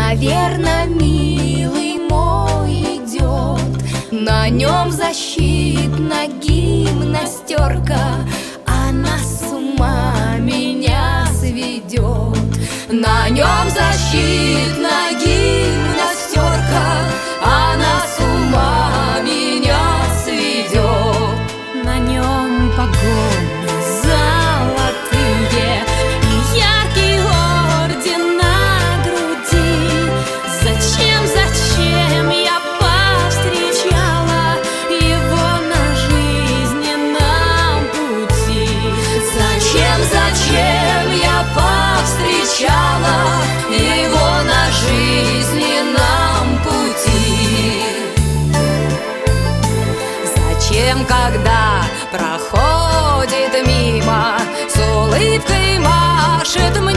наверно, милый мой идет. На нем защитна гимнастерка, она с ума меня сведет. На нем защитна гимнастерка, она с ума меня сведет. На нем погоны золотые и яркий орден на груди. Зачем я повстречала его на жизненном пути? Зачем я повстречала его на жизненном пути? Зачем, когда проходит мимо, с улыбкой машет мне?